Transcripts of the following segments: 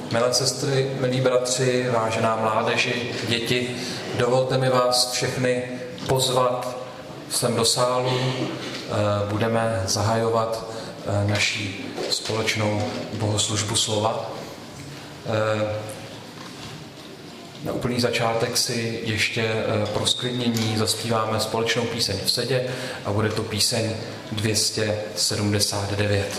Milé sestry, milí bratři, vážená mládeži, děti, dovolte mi vás všechny pozvat sem do sálu. Budeme zahajovat naši společnou bohoslužbu slova. Na úplný začátek si ještě pro zklidnění zaspíváme společnou píseň v sedě a bude to píseň 279.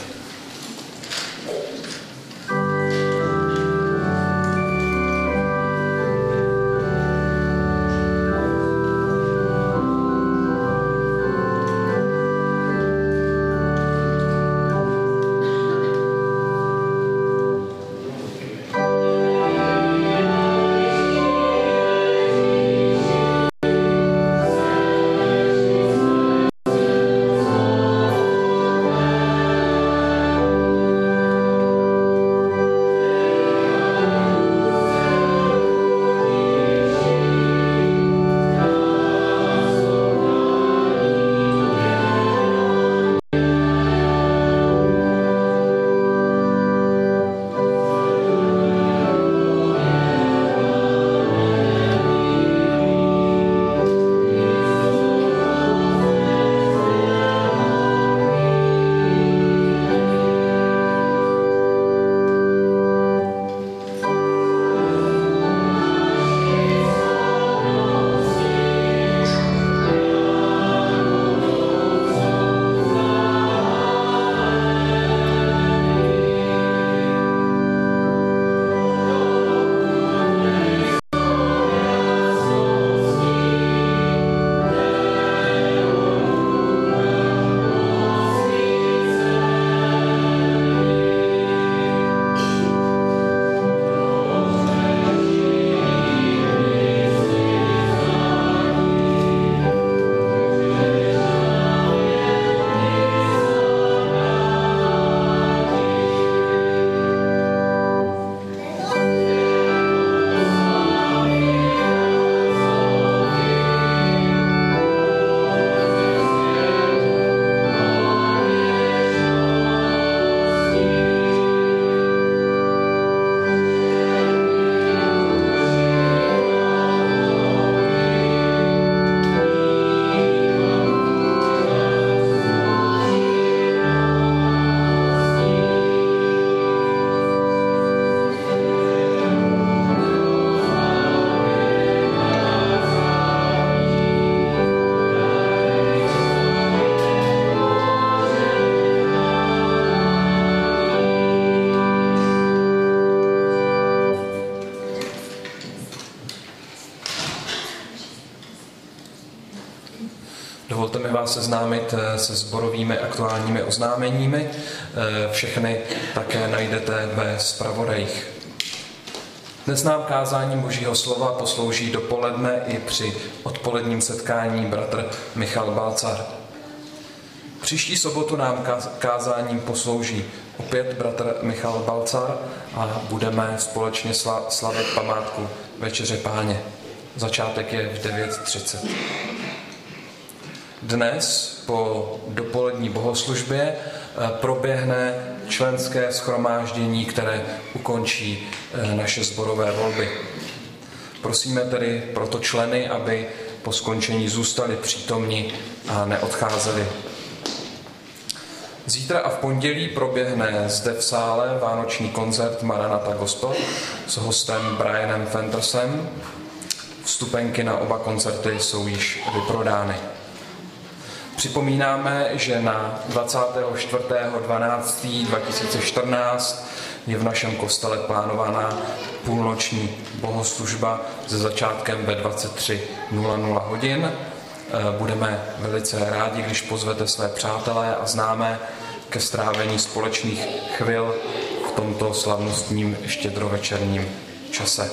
Dovolte mi vás seznámit se sborovými aktuálními oznámeními. Všechny také najdete ve zpravodajích. Dnes nám kázáním Božího slova poslouží dopoledne i při odpoledním setkání bratr Michal Balcar. Příští sobotu nám kázáním poslouží opět bratr Michal Balcar a budeme společně slavit památku Večeře Páně. Začátek je v 9:30. Dnes po dopolední bohoslužbě proběhne členské shromáždění, které ukončí naše sborové volby. Prosíme tedy proto členy, aby po skončení zůstali přítomni a neodcházeli. Zítra a v pondělí proběhne zde v sále vánoční koncert Maranatha Gospel s hostem Brianem Fentersem. Vstupenky na oba koncerty jsou již vyprodány. Připomínáme, že na 24.12.2014 je v našem kostele plánovaná půlnoční bohoslužba se začátkem ve 23:00 hodin. Budeme velice rádi, když pozvete své přátelé a známé ke strávení společných chvil v tomto slavnostním štědrovečerním čase.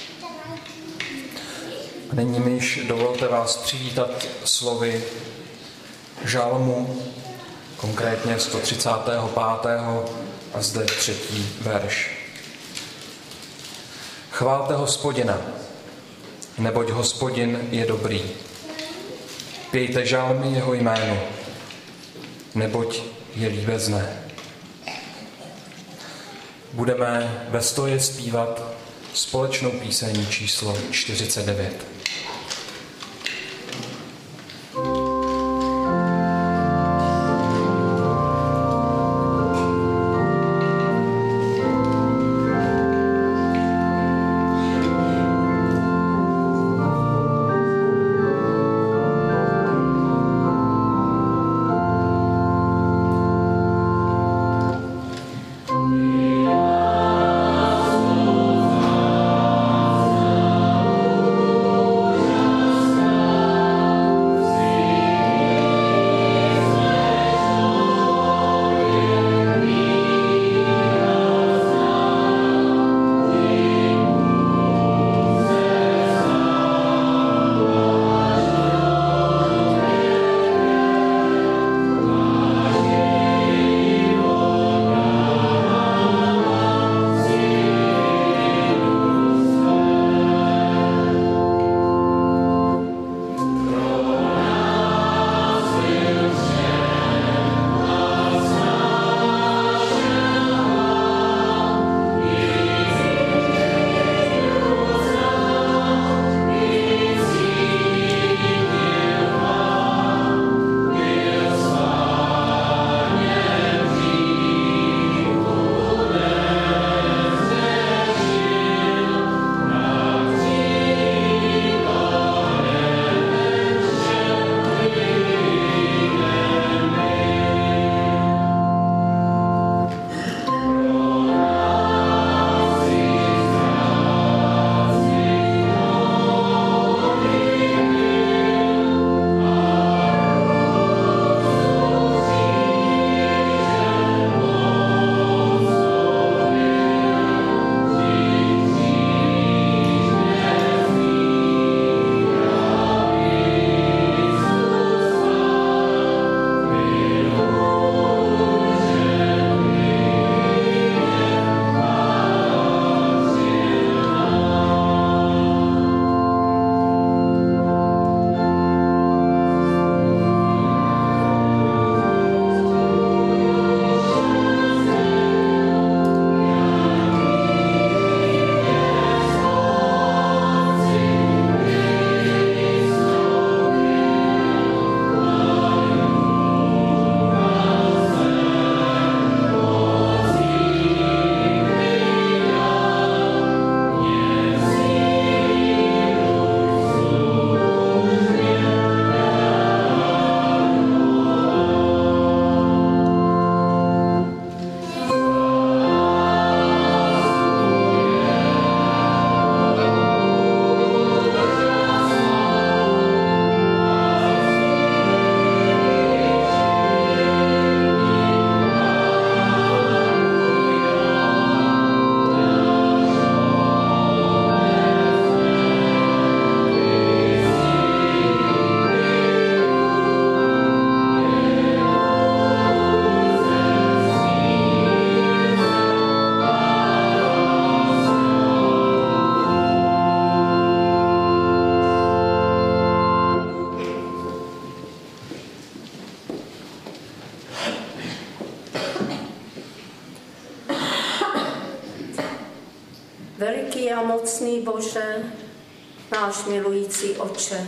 Nyní mi již dovolte vás přivítat slovy žalmu, konkrétně 135. a zde 3. verš. Chválte Hospodina, neboť Hospodin je dobrý. Pějte žalmy jeho jménu, neboť je líbezné. budeme ve stoje zpívat společnou píseň číslo 49. Veliký a mocný Bože, náš milující Otče,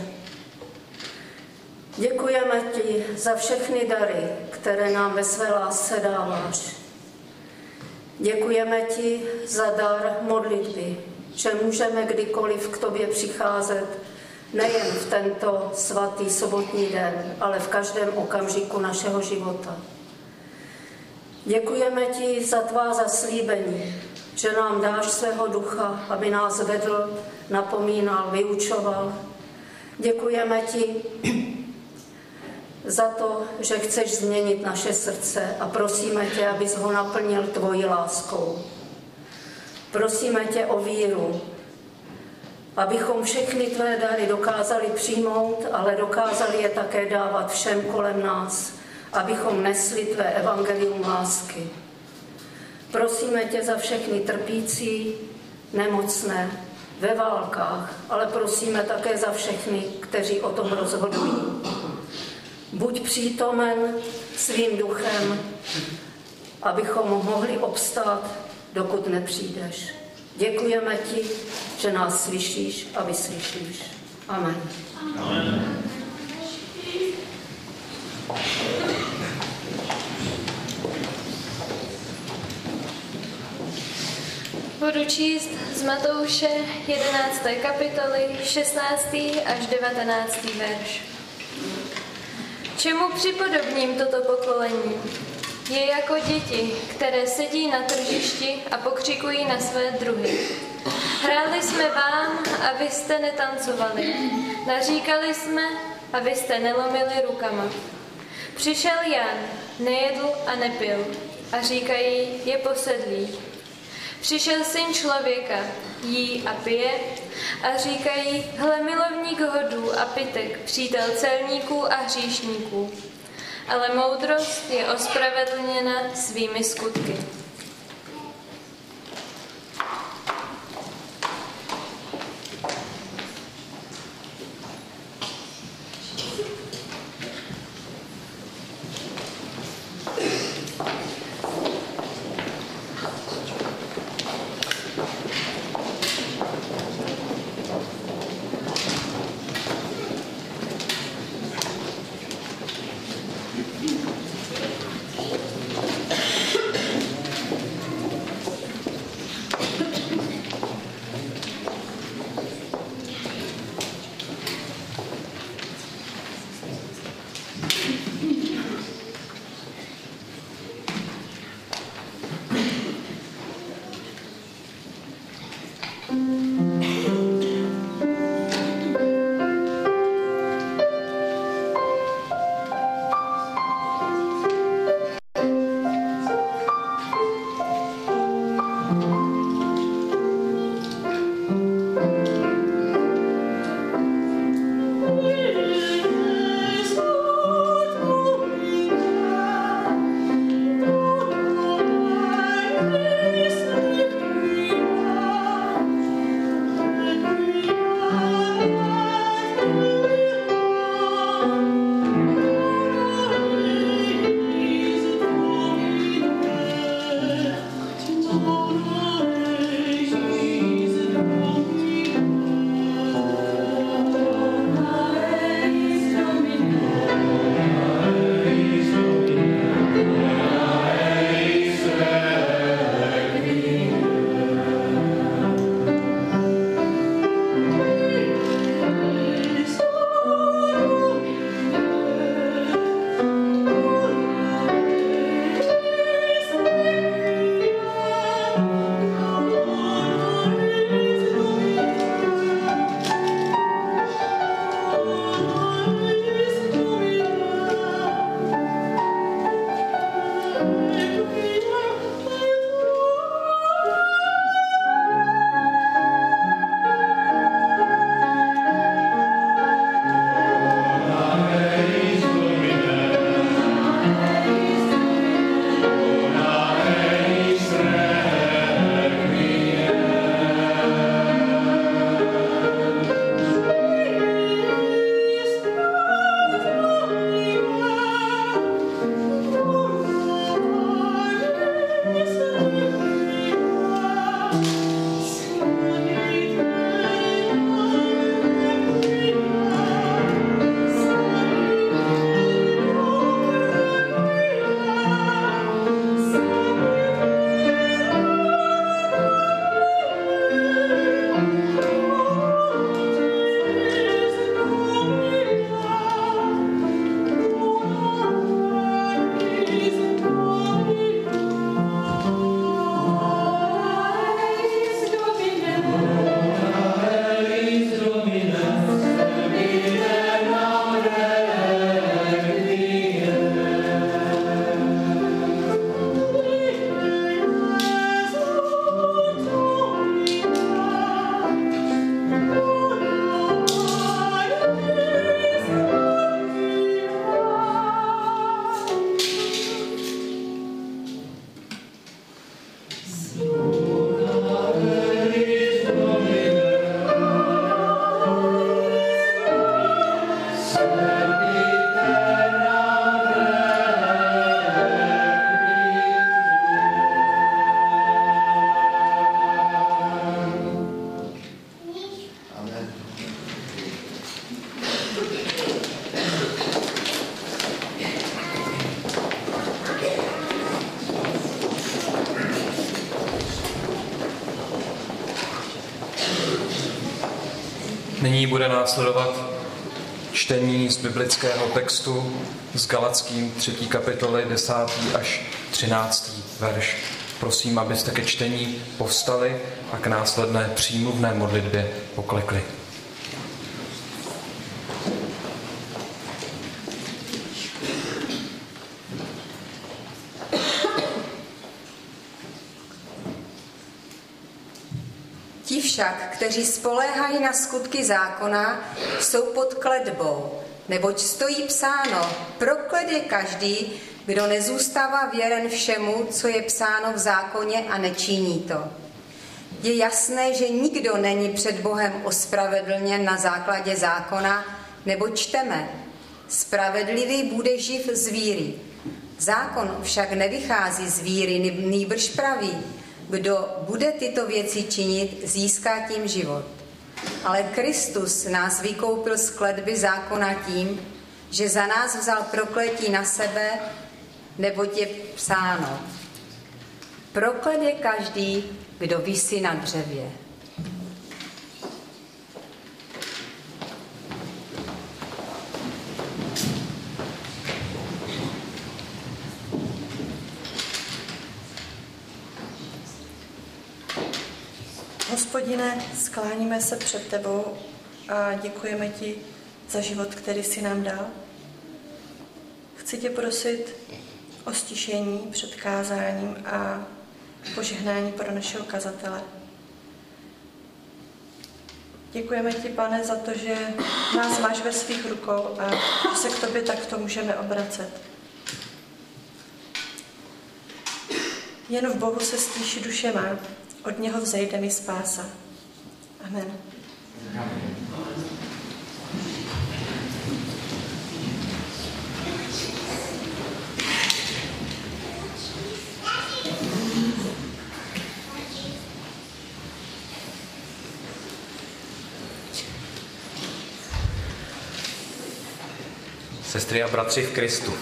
děkujeme ti za všechny dary, které nám ve své lásce dáváš. Děkujeme ti za dar modlitby, že můžeme kdykoliv k tobě přicházet, nejen v tento svatý sobotní den, ale v každém okamžiku našeho života. Děkujeme ti za tvá zaslíbení, že nám dáš svého ducha, aby nás vedl, napomínal, vyučoval. Děkujeme ti za to, že chceš změnit naše srdce a prosíme tě, abys ho naplnil tvojí láskou. Prosíme tě o víru, abychom všechny tvé dary dokázali přijmout, ale dokázali je také dávat všem kolem nás, abychom nesli tvé evangelium lásky. Prosíme tě za všechny trpící, nemocné, ve válkách, ale prosíme také za všechny, kteří o tom rozhodují. Buď přítomen svým duchem, abychom mohli obstát dokud nepřijdeš. Děkujeme ti, že nás slyšíš a vyslyšíš. Amen. Amen. Budu číst z Matouše 11. kapitoly 16. až 19. verš. Čemu připodobním toto pokolení? Je jako děti, které sedí na tržišti a pokřikují na své druhy. Hráli jsme vám a vy jste netancovali. Naříkali jsme a vy jste nelomili rukama. Přišel Jan, nejedl a nepil a říkají, je posedlý. Přišel Syn člověka, jí a pije a říkají, hle milovník hodů a pytek, přítel celníků a hříšníků. Ale moudrost je ospravedlněna svými skutky. Nyní bude následovat čtení z biblického textu z Galatským 3. kapitoly 10. až 13. verš. Prosím, abyste ke čtení povstali a k následné přímluvné modlitbě poklekli. Ti však, kteří spoléhají na skutky zákona, jsou pod kletbou, neboť stojí psáno, proklet je každý, kdo nezůstává věren všemu, co je psáno v zákoně a nečiní to. Je jasné, že nikdo není před Bohem ospravedlněn na základě zákona, nebo čteme, spravedlivý bude živ z víry. Zákon však nevychází z víry, nýbrž praví, kdo bude tyto věci činit, získá tím život. Ale Kristus nás vykoupil z kletby zákona tím, že za nás vzal prokletí na sebe, neboť je psáno. Proklet je každý, kdo visí na dřevě. Hospodine, skláníme se před tebou a děkujeme ti za život, který jsi nám dal. Chci tě prosit o stišení před kázáním a požehnání pro našeho kazatele. Děkujeme ti, Pane, za to, že nás máš ve svých rukou a že se k tobě takto můžeme obracet. Jen v Bohu se stíší duše má, od něho vzejde mi spása. Amen. Sestry a bratři v Kristu.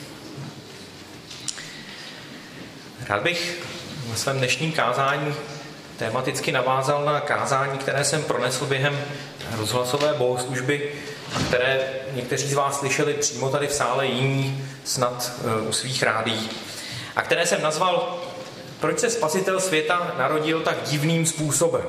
Rád bych ve svém dnešním kázání tematicky navázal na kázání, které jsem pronesl během rozhlasové bohoslužby a které někteří z vás slyšeli přímo tady v sále, jiní snad u svých rádií. A které jsem nazval Proč se Spasitel světa narodil tak divným způsobem.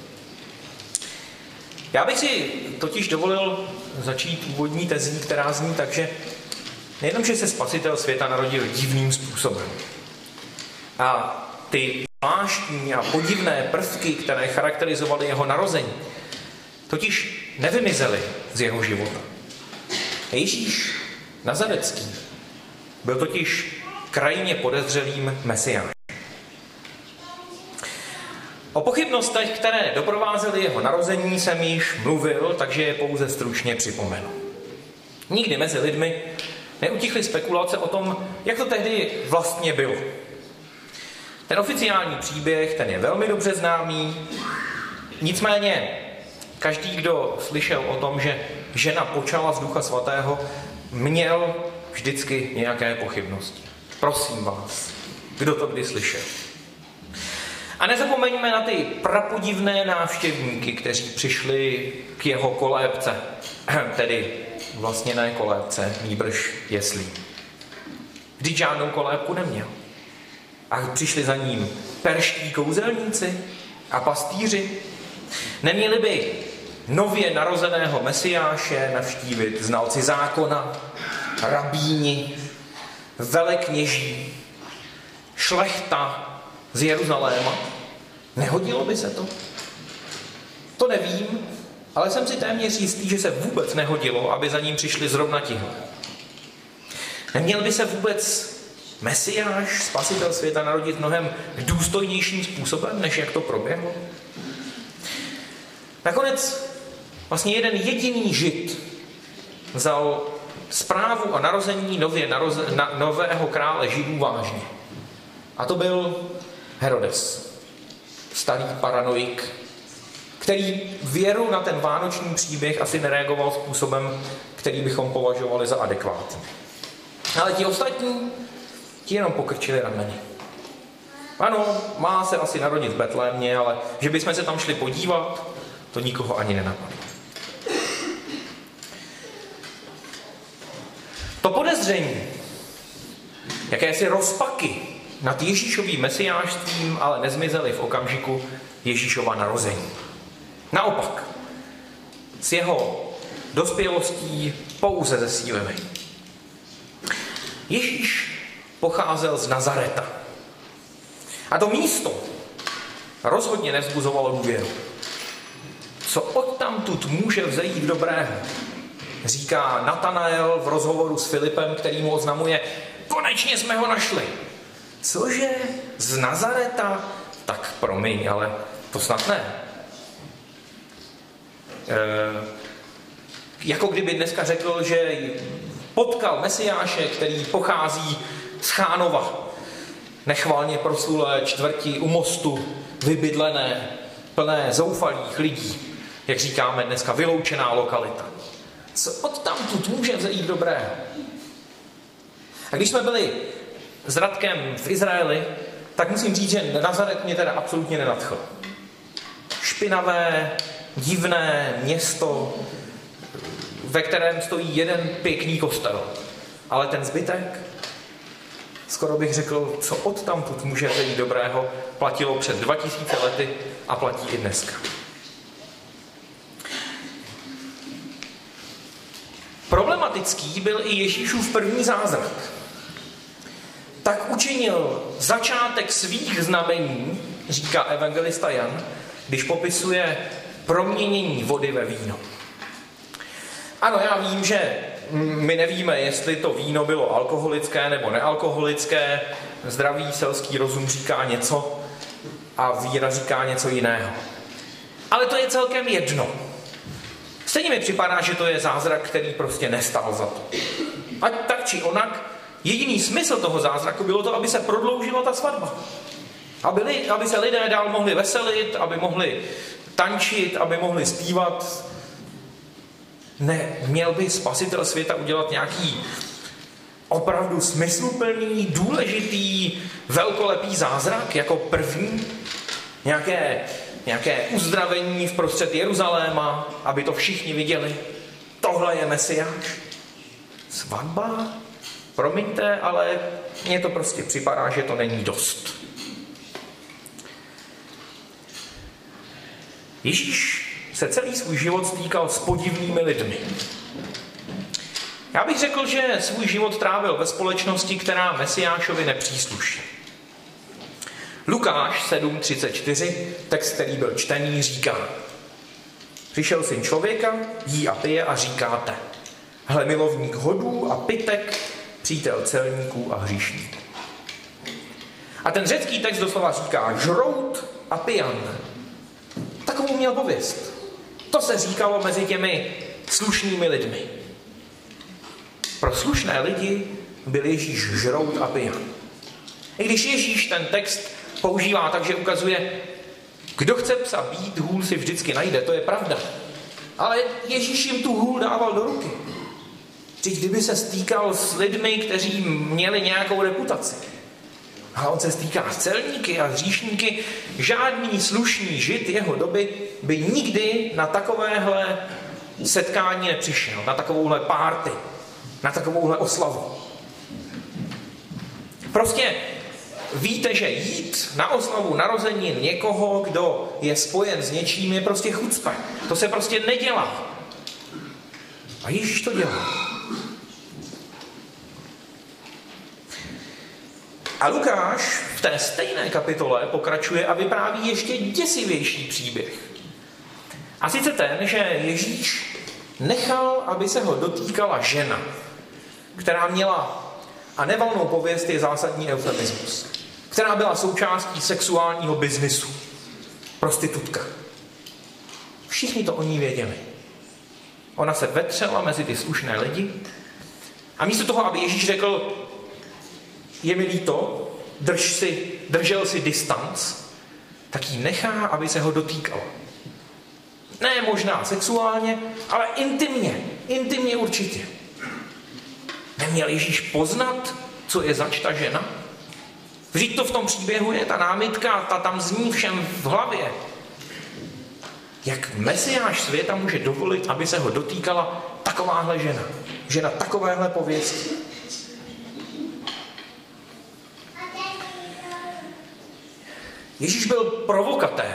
Já bych si totiž dovolil začít úvodní tezí, která zní tak, že nejenom, že se Spasitel světa narodil divným způsobem. A ty zvláštní a podivné prvky, které charakterizovaly jeho narození, totiž nevymizely z jeho života. Ježíš Nazarecký byl totiž krajně podezřelým mesiášem. O pochybnostech, které doprovázely jeho narození, jsem již mluvil, takže je pouze stručně připomenu. Nikdy mezi lidmi neutichly spekulace o tom, jak to tehdy vlastně bylo. Ten oficiální příběh, ten je velmi dobře známý, nicméně každý, kdo slyšel o tom, že žena počala z Ducha Svatého, měl vždycky nějaké pochybnosti. Prosím vás, kdo to kdy slyšel? A nezapomeňme na ty prapodivné návštěvníky, kteří přišli k jeho kolébce, tedy vlastně ne kolébce, nýbrž jeslí. Vždyť žádnou kolébku neměl. A přišli za ním perští kouzelníci a pastýři. Neměli by nově narozeného mesiáše navštívit znalci zákona, rabíni, velekněží, šlechta z Jeruzaléma? Nehodilo by se to? To nevím, ale jsem si téměř jistý, že se vůbec nehodilo, aby za ním přišli zrovna tihle. Neměl by se vůbec Mesiáš, Spasitel světa, narodit mnohem důstojnějším způsobem, než jak to proběhlo? Nakonec vlastně jeden jediný Žid vzal zprávu o narození nového krále Židů vážně. A to byl Herodes, starý paranoik, který věru na ten vánoční příběh asi nereagoval způsobem, který bychom považovali za adekvátní. Ale ti ostatní, ti jenom pokrčili rameny. Ano, má se asi narodit v Betlémě, ale že bychom se tam šli podívat, to nikoho ani nenapadlo. podezření, jakési rozpaky nad Ježíšovým mesiášstvím ale nezmizely v okamžiku Ježíšova narození. Naopak, s jeho dospělostí pouze zesílily. Ježíš pocházel z Nazareta. A to místo rozhodně nevzbuzovalo důvěru. Co odtamtud může vzejít dobrého, říká Natanael v rozhovoru s Filipem, který mu oznamuje, konečně jsme ho našli. Cože? Z Nazareta? Tak promiň, ale to snad ne. Jako kdyby dneska řekl, že potkal Mesiáše, který pochází z Chánova, nechvalně proslulé čtvrti u mostu, vybydlené, plné zoufalých lidí, jak říkáme dneska, vyloučená lokalita. Co odtamtud může vzejít dobrého? A když jsme byli s Radkem v Izraeli, tak musím říct, že Nazaret mě teda absolutně nenadchl. Špinavé, divné město, ve kterém stojí jeden pěkný kostel. Ale ten zbytek, skoro bych řekl, co odtamtud může vzejít dobrého, platilo před 2000 lety a platí i dneska. Problematický byl i Ježíšův první zázrak. Tak učinil začátek svých znamení, říká evangelista Jan, když popisuje proměnění vody ve víno. Ano, já vím, že my nevíme, jestli to víno bylo alkoholické nebo nealkoholické. Zdravý selský rozum říká něco a víra říká něco jiného. Ale to je celkem jedno. Stejně mi připadá, že to je zázrak, který prostě nestál za to. Ať tak či onak, jediný smysl toho zázraku bylo to, aby se prodloužila ta svatba. Aby se lidé dál mohli veselit, aby mohli tančit, aby mohli zpívat. Ne, měl by spasitel světa udělat nějaký opravdu smysluplný, důležitý, velkolepý zázrak jako první? Nějaké uzdravení v prostřed Jeruzaléma, aby to všichni viděli. Tohle je Mesiáš. Svatba? Promiňte, ale mně to prostě připadá, že to není dost. Ježíš se celý svůj život stýkal s podivnými lidmi. Já bych řekl, že svůj život trávil ve společnosti, která Mesiášovi nepřísluší. Lukáš 7:34, text, který byl čtený, říká: Přišel syn člověka, jí a pije a říkáte: Hle, milovník hodů a pytek, přítel celníků a hříšníků. A ten řecký text doslova říká žrout a pijan. Takovou měl pověst. To se říkalo mezi těmi slušnými lidmi. Pro slušné lidi byl Ježíš žrout a pijan. I když Ježíš ten text používá tak, že ukazuje, kdo chce psa být, hůl si vždycky najde, to je pravda. Ale Ježíš jim tu hůl dával do ruky. Vždyť kdyby se stýkal s lidmi, kteří měli nějakou reputaci. A on se stýká s celníky a hříšníky, žádný slušný žid jeho doby by nikdy na takovéhle setkání nepřišel, na takovouhle párty, na takovouhle oslavu. Prostě víte, že jít na oslavu narozenin někoho, kdo je spojen s něčím, je prostě chucpe. To se prostě nedělá. A Ježíš to dělá. A Lukáš v té stejné kapitole pokračuje a vypráví ještě děsivější příběh. A sice ten, že Ježíš nechal, aby se ho dotýkala žena, která měla, a nevalnou pověst je zásadní eufemismus, která byla součástí sexuálního biznisu. Prostitutka. Všichni to o ní věděli. Ona se vetřela mezi ty slušné lidi a místo toho, aby Ježíš řekl: je mi líto, držel si distanc, tak jí nechá, aby se ho dotýkala. Ne možná sexuálně, ale intimně určitě. Neměl Ježíš poznat, co je zač ta žena? Vždyť to v tom příběhu je ta námitka, ta tam zní všem v hlavě. Jak Mesiáš světa může dovolit, aby se ho dotýkala takováhle žena? Žena takovéhle pověsti. Ježíš byl provokatér.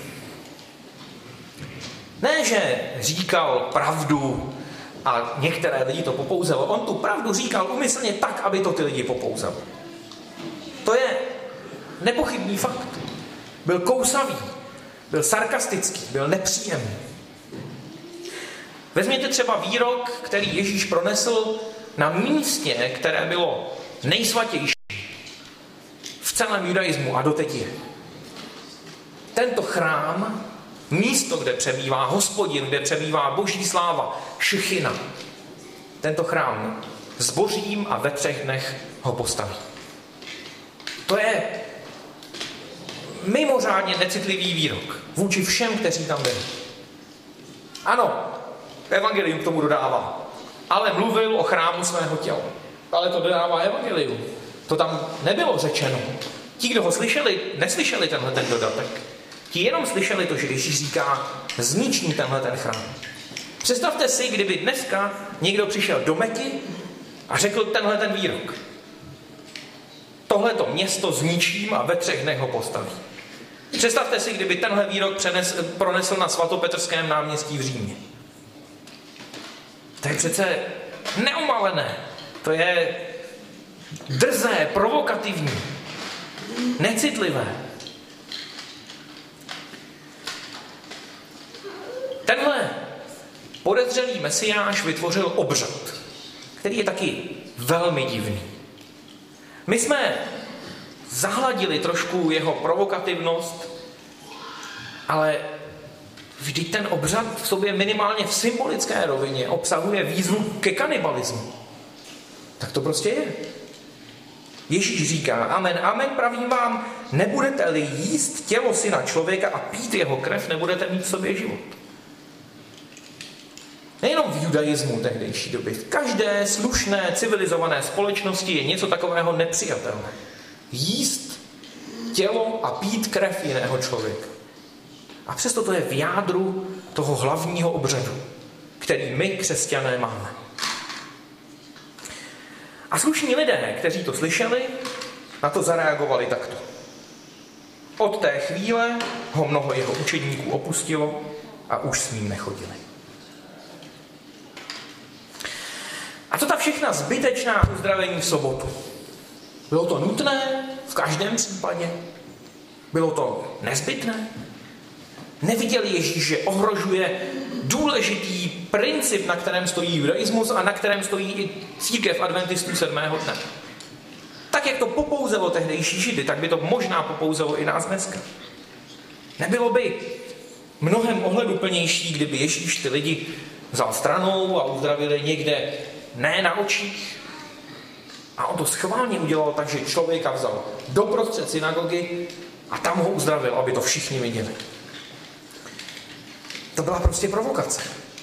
Ne, že říkal pravdu a některé lidi to popouzelo. On tu pravdu říkal úmyslně tak, aby to ty lidi popouzelo. To je nepochybný fakt. Byl kousavý, byl sarkastický, byl nepříjemný. Vezměte třeba výrok, který Ježíš pronesl na místě, které bylo nejsvatější v celém judaismu a doteď je. Tento chrám, místo, kde přebývá Hospodin, kde přebývá Boží sláva, Šechina, tento chrám zbořím a ve 3 dnech ho postaví. To je mimořádně necitlivý výrok vůči všem, kteří tam byli. Ano, evangelium k tomu dodává, ale mluvil o chrámu svého těla. Ale to dodává evangelium. To tam nebylo řečeno. Ti, kdo ho slyšeli, neslyšeli tenhle ten dodatek. Ti jenom slyšeli to, že Ježíš říká, zničím tenhle ten chrám. Představte si, kdyby dneska někdo přišel do Meky a řekl tenhle ten výrok. Tohleto město zničím a ve 3 dnech ho postaví. Představte si, kdyby tenhle výrok pronesl na svatopetrském náměstí v Římě. To je přece neomalené. To je drzé, provokativní, necitlivé. Tenhle podezřelý mesiáš vytvořil obřad, který je taky velmi divný. My jsme zahladili trošku jeho provokativnost, ale vždyť ten obřad v sobě minimálně v symbolické rovině obsahuje výzvu ke kanibalismu. Tak to prostě je. Ježíš říká, amen, amen, pravím vám, nebudete-li jíst tělo syna člověka a pít jeho krev, nebudete mít v sobě život. Nejenom v judaismu tehdejší doby, v každé slušné, civilizované společnosti je něco takového nepřijatelné. Jíst tělo a pít krev jiného člověka. A přesto to je v jádru toho hlavního obřadu, který my, křesťané, máme. A slušní lidé, kteří to slyšeli, na to zareagovali takto. Od té chvíle ho mnoho jeho učedníků opustilo a už s ním nechodili. A to ta všechna zbytečná uzdravení v sobotu. Bylo to nutné v každém případě? Bylo to nezbytné? Neviděl Ježíš, že ohrožuje důležitý princip, na kterém stojí judaismus a na kterém stojí i církev adventistů 7. dne. Tak, jak to popouzelo tehdejší Židy, tak by to možná popouzelo i nás dneska. Nebylo by mnohem ohleduplnější, kdyby Ježíš ty lidi vzal stranou a uzdravil je někde ne na očích. A on to schválně udělal tak, že člověka vzal doprostřed synagogy a tam ho uzdravil, aby to všichni viděli. To byla prostě provokace.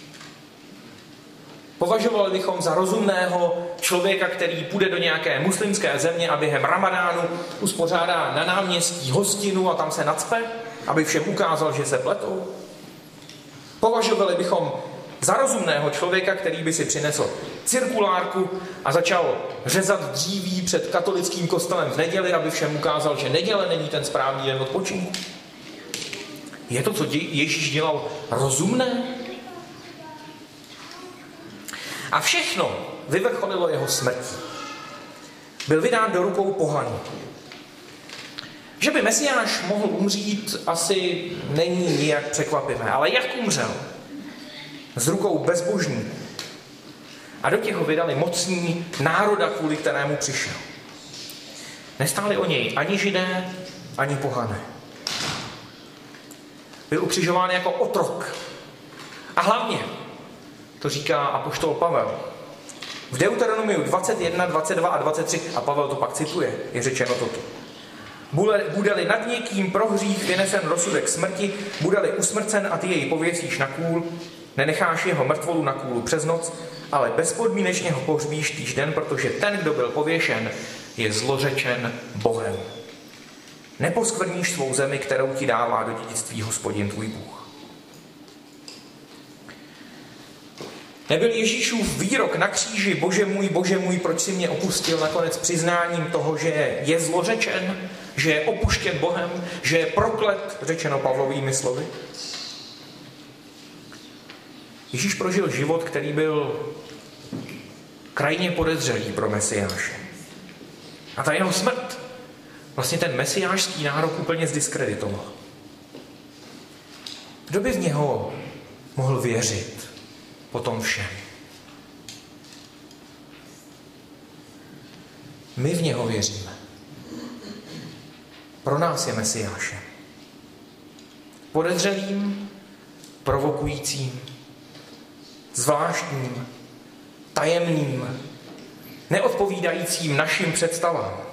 Považovali bychom za rozumného člověka, který půjde do nějaké muslimské země a během ramadánu uspořádá na náměstí hostinu a tam se nacpe, aby všem ukázal, že se pletou. Považovali bychom za rozumného člověka, který by si přinesl cirkulárku a začal řezat dříví před katolickým kostelem v neděli, aby všem ukázal, že neděle není ten správný den odpočinku. Je to, co Ježíš dělal, rozumné? A všechno vyvrcholilo jeho smrtí. Byl vydán do rukou pohanů. Že by Mesiáš mohl umřít, asi není nijak překvapivé. Ale jak umřel? Z rukou bezbožníků. A do těch ho vydali mocní národa, kvůli kterému přišel. Nestáli o něj ani Židé, ani pohané. Byl ukřižován jako otrok. A hlavně, to říká apoštol Pavel, v Deuteronomiu 21, 22 a 23, a Pavel to pak cituje, je řečeno toto. Bude-li nad někým pro hřích vynesen rozsudek smrti, bude-li usmrcen a ty jej pověsíš na kůl, nenecháš jeho mrtvolu na kůlu přes noc, ale bezpodmínečně ho pohřbíš týžden, protože ten, kdo byl pověšen, je zlořečen Bohem. Neposkvrníš svou zemi, kterou ti dává do dědictví Hospodin tvůj Bůh. Nebyl Ježíšův výrok na kříži, Bože můj, proč jsi mě opustil, nakonec přiznáním toho, že je zlořečen že je opuštěn Bohem, že je proklet, řečeno Pavlovými slovy? Ježíš prožil život, který byl krajně podezřelý pro Mesiáše. A ta jeho smrt vlastně ten mesiášský nárok úplně zdiskreditoval. Kdo by v něho mohl věřit po tom všem? My v něho věříme. Pro nás je Mesiášem. Podezřelým, provokujícím, zvláštním, tajemným, neodpovídajícím našim představám.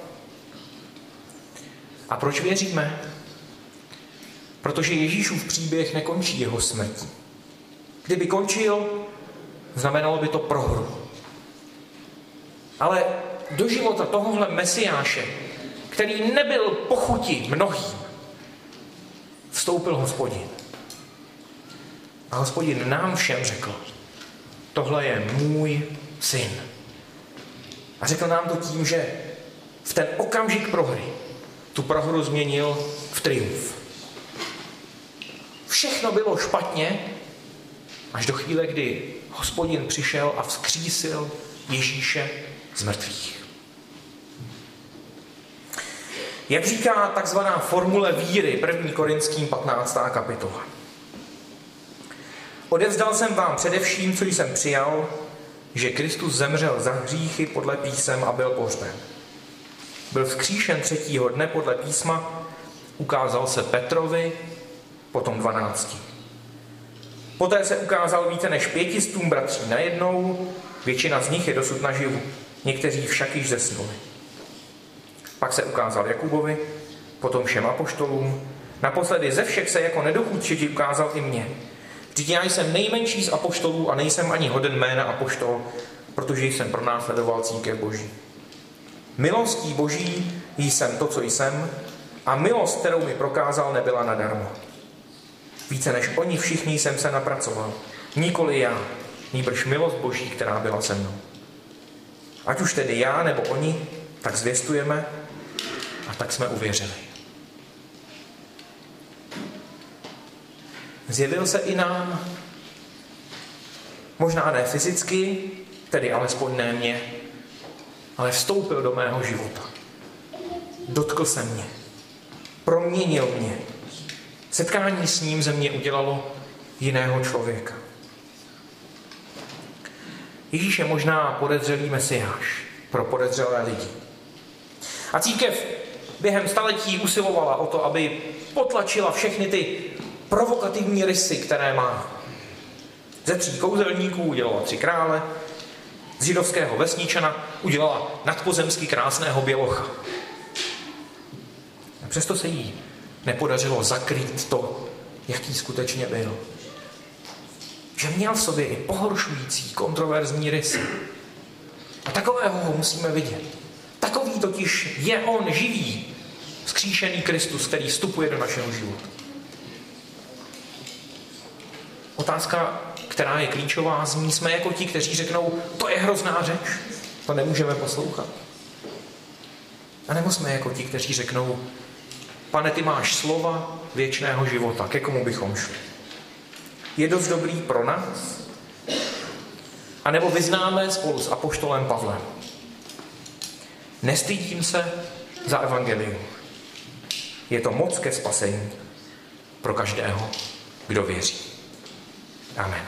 A proč věříme? Protože Ježíšův příběh nekončí jeho smrtí. Kdyby končil, znamenalo by to prohru. Ale do života tohohle Mesiáše, který nebyl po chuti mnohým, vstoupil Hospodin. A Hospodin nám všem řekl, tohle je můj syn. A řekl nám to tím, že v ten okamžik prohry tu prohru změnil v triumf. Všechno bylo špatně, až do chvíle, kdy Hospodin přišel a vzkřísil Ježíše z mrtvých. Jak říká takzvaná formule víry 1. Korinským 15. kapitola. Odevzdal jsem vám především, co jsem přijal, že Kristus zemřel za hříchy podle písem a byl pohřben. Byl vzkříšen 3. dne podle písma, ukázal se Petrovi, potom 12. Poté se ukázal více než 500 bratří najednou, většina z nich je dosud naživu, někteří však již zesnuli. Pak se ukázal Jakubovi, potom všem apoštolům, naposledy ze všech se jako nedochůdčití ukázal i mně. Vždyť já jsem nejmenší z apoštolů a nejsem ani hoden jména apoštol, protože jsem pronásledoval církev Boží. Milostí Boží jsem to, co jsem, a milost, kterou mi prokázal, nebyla nadarmo. Více než oni všichni jsem se napracoval. Nikoli já, nýbrž milost Boží, která byla se mnou. Ať už tedy já nebo oni, tak zvěstujeme a tak jsme uvěřili. Zjevil se i nám, možná ne fyzicky, tedy alespoň ne mě, ale vstoupil do mého života. Dotkl se mě. Proměnil mě. Setkání s ním ze mě udělalo jiného člověka. Ježíš je možná podezřelý Mesiáš pro podezřelé lidi. A církev během staletí usilovala o to, aby potlačila všechny ty provokativní rysy, které má. Ze 3 kouzelníků udělala 3 krále, z židovského vesničana udělala nadpozemsky krásného bělocha. A přesto se jí nepodařilo zakrýt to, jaký skutečně byl. Že měl v sobě i pohoršující, kontroverzní rysy. A takového ho musíme vidět. Takový totiž je on živý, vzkříšený Kristus, který vstupuje do našeho života. Otázka, která je klíčová, zní, jsme jako ti, kteří řeknou, to je hrozná řeč, to nemůžeme poslouchat. A nebo jsme jako ti, kteří řeknou, Pane, ty máš slova věčného života, ke komu bychom šli? Je dost dobrý pro nás? A nebo vyznáme spolu s apoštolem Pavlem. Nestydím se za evangelium. Je to moc ke spasení pro každého, kdo věří. Amen.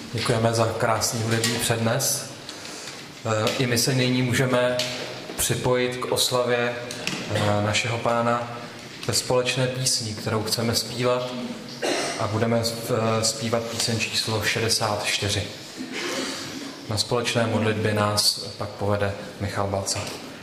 Děkujeme za krásný hudební přednes. I my se nyní můžeme připojit k oslavě našeho Pána ve společné písni, kterou chceme zpívat, a budeme zpívat píseň číslo 64. Na společné modlitbě nás pak povede Michal Balca.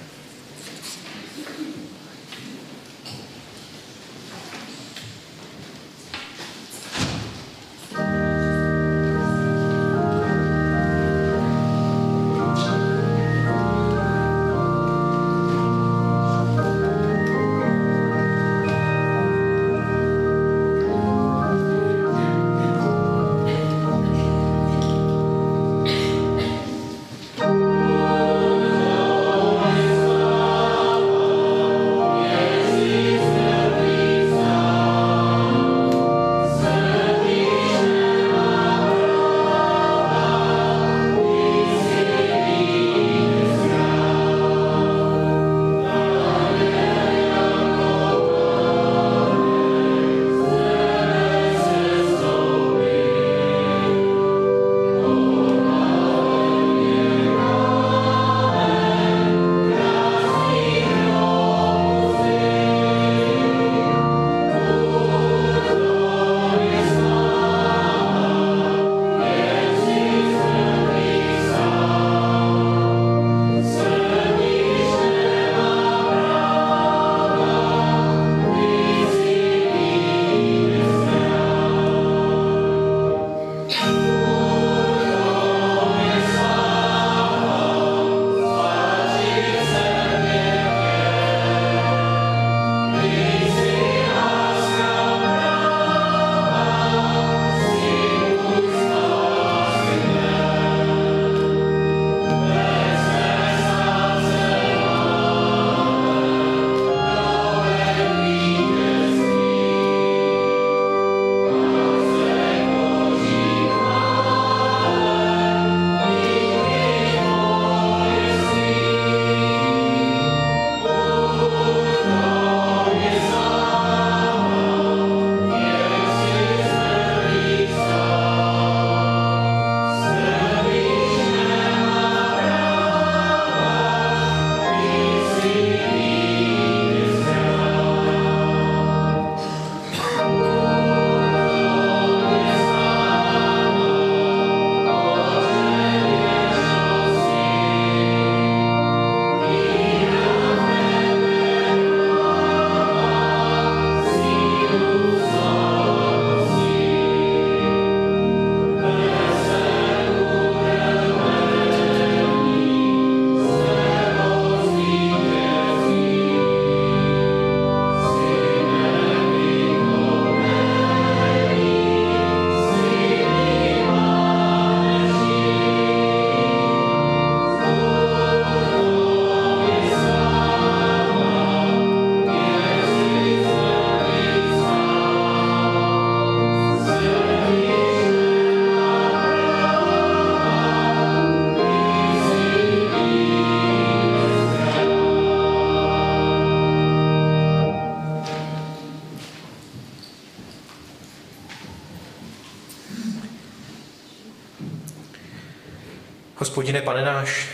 Hospodine, Pane náš,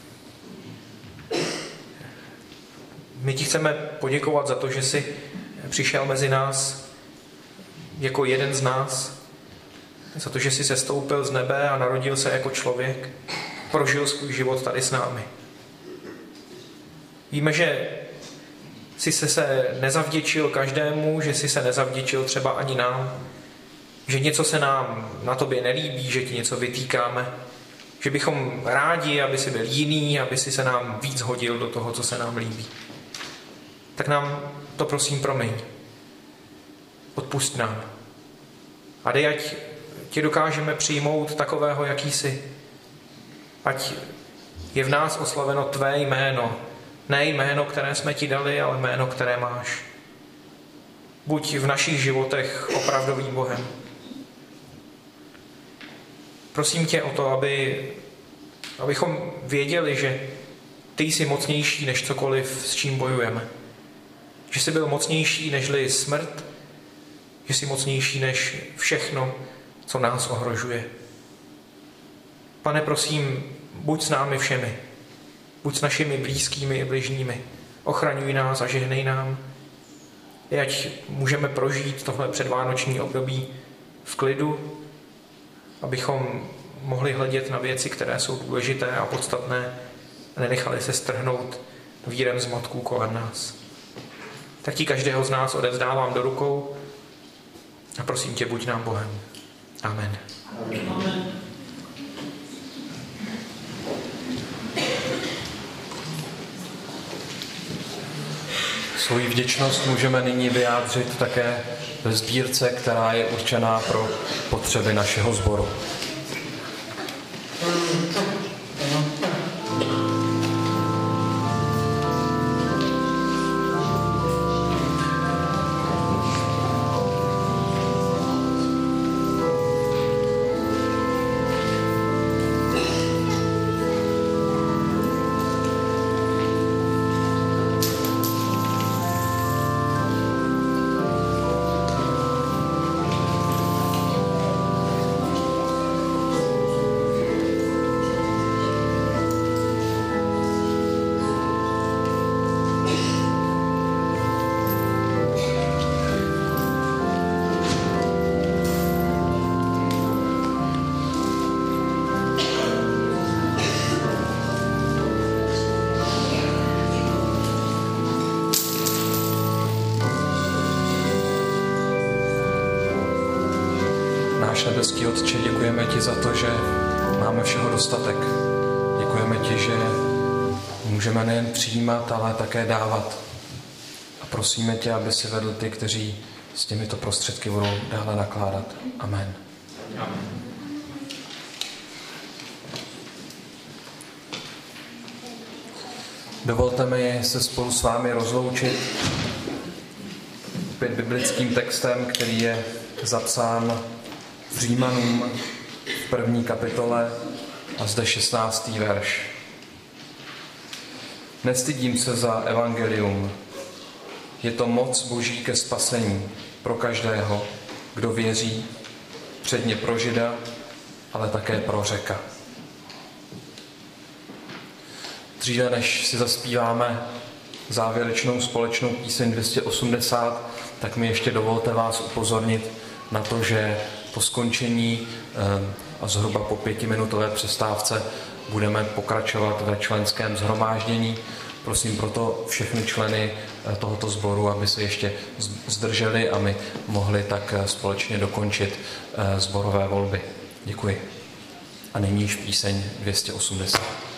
my ti chceme poděkovat za to, že jsi přišel mezi nás jako jeden z nás, za to, že jsi sestoupil z nebe a narodil se jako člověk, prožil svůj život tady s námi. Víme, že jsi se nezavděčil každému, že jsi se nezavděčil třeba ani nám, že něco se nám na tobě nelíbí, že ti něco vytýkáme, že bychom rádi, aby jsi byl jiný, aby si se nám víc hodil do toho, co se nám líbí. Tak nám to prosím promiň. Odpusť nám. A dej, ať tě dokážeme přijmout takového, jaký jsi. Ať je v nás oslaveno tvé jméno. Ne jméno, které jsme ti dali, ale jméno, které máš. Buď v našich životech opravdovým Bohem. Prosím tě o to, abychom věděli, že ty jsi mocnější než cokoliv, s čím bojujeme. Že jsi byl mocnější nežli smrt, že jsi mocnější než všechno, co nás ohrožuje. Pane, prosím, buď s námi všemi, buď s našimi blízkými i bližními. Ochraňuj nás a žehnej nám. Ať můžeme prožít tohle předvánoční období v klidu, abychom mohli hledět na věci, které jsou důležité a podstatné a nenechali se strhnout vírem zmatků kolem nás. Tak ti každého z nás odevzdávám do rukou a prosím tě, buď nám Bohem. Amen. Amen. Svoji vděčnost můžeme nyní vyjádřit také ve sbírce, která je určená pro potřeby našeho sboru. Náš nebeský Otče, děkujeme ti za to, že máme všeho dostatek. Děkujeme ti, že můžeme nejen přijímat, ale také dávat. A prosíme tě, aby si vedl ty, kteří s těmito prostředky budou dále nakládat. Amen. Amen. Dovolte mi se spolu s vámi rozloučit opět biblickým textem, který je zapsán v Římanům v 1. kapitole a zde 16. verš. Nestydím se za evangelium. Je to moc Boží ke spasení pro každého, kdo věří, předně pro Žida, ale také pro Řeka. Dříve než si zaspíváme závěrečnou společnou píseň 280, tak mi ještě dovolte vás upozornit na to, že po skončení a zhruba po 5minutové přestávce budeme pokračovat ve členském shromáždění. Prosím proto všechny členy tohoto sboru, aby se ještě zdrželi a my mohli tak společně dokončit sborové volby. Děkuji. A nyní již píseň 280.